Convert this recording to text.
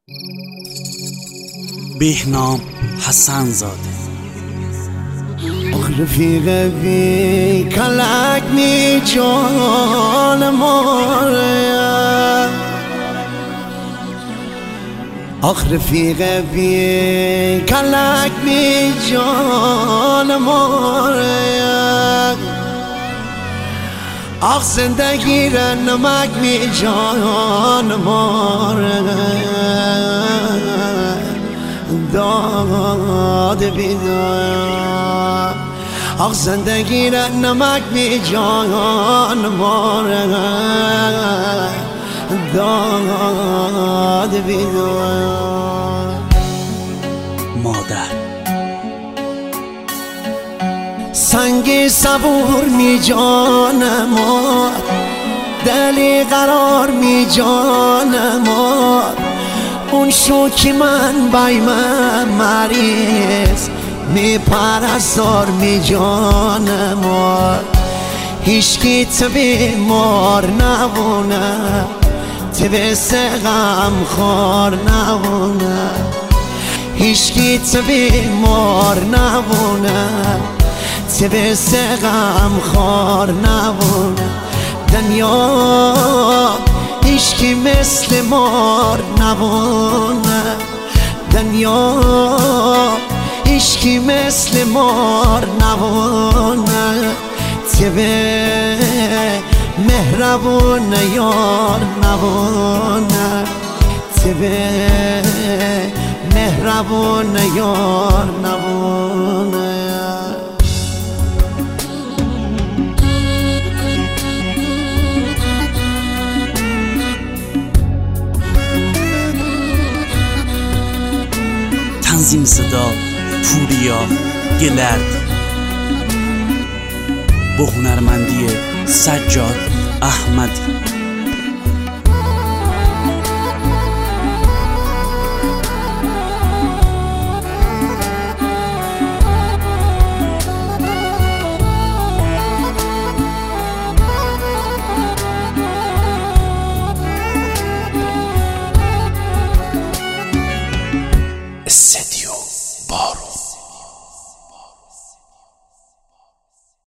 بهنام حسن زاده. آخ رفیق بی کلک می جان ماره، آخ رفیق بی کلک می جان ماره، آخ زندگی را نمک می جان ماره، داد بیدار آخ زندگی را نمک می جان ماره، داد بیدار. مادر سنگی صبور می جانم، دلی قرار می جانم، اون شوکی من بایم مریض می پرستار می جانم، هیچکی تو بیمار نبونه، تو بس غم خور نبونه، هیچکی تو بیمار نبونه، تو بس غم خور نبونه. دنیا هیچکی مثل مار نبونه، دنیا هیچکی مثل مار نبونه، تبه مهربون یار نبونه، تبه مهربون یار نبونه. تنظیم صدا پوریا گلرد، با هنرمندی سجاد احمدی.